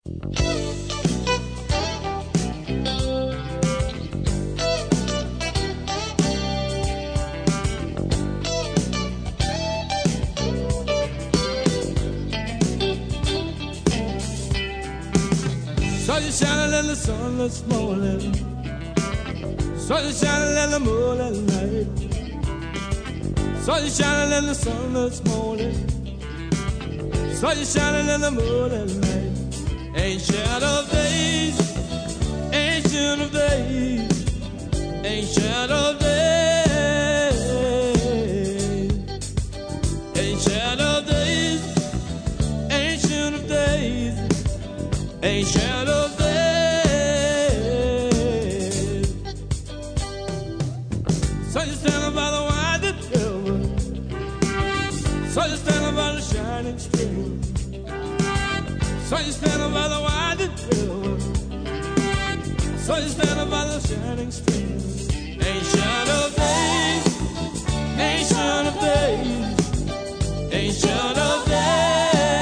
Sun is shining in the sunless morning. Sun is shining in the moonlit night. Sun is shining in the sunless morning. Sun is shining in the moonlit night. Ancient of days, ancient of days, ancient of days, ancient of days, ancient of days, ancient of days. So you're standing by the winding river. So you're standing by the shining stream. So you're standing by the winding river. So you're standing by the shining stream. Ancient of days, ancient of days, ancient of days.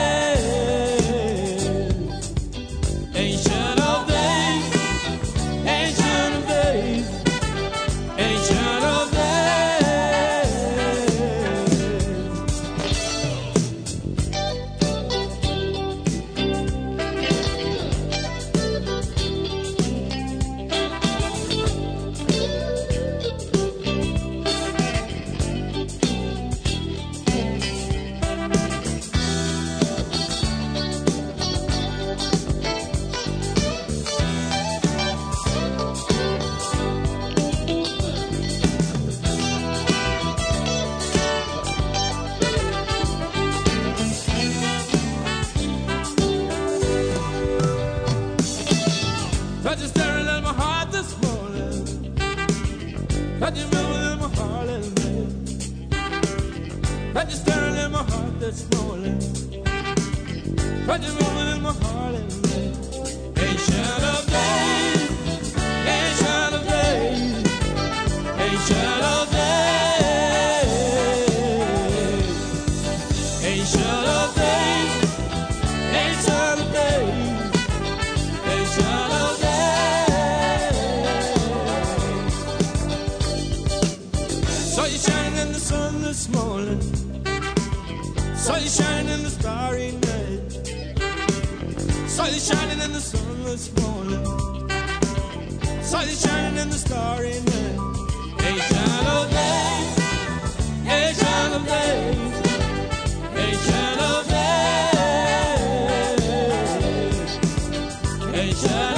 Touch you staring at my heart this morning. Touch you moving in my heart and night. Touch you staring at my heart this morning. Touch you moving in my heart and night. Ancient of days, ancient of days, ancient of days, ancient of days, ancient of days, ancient of days. Saw you shining in the sun this morning. Saw you shining in the starry night. Saw you shining in the sun this morning. Saw you shining in the starry night. Ancient of days, ancient of days, ancient of days, ancient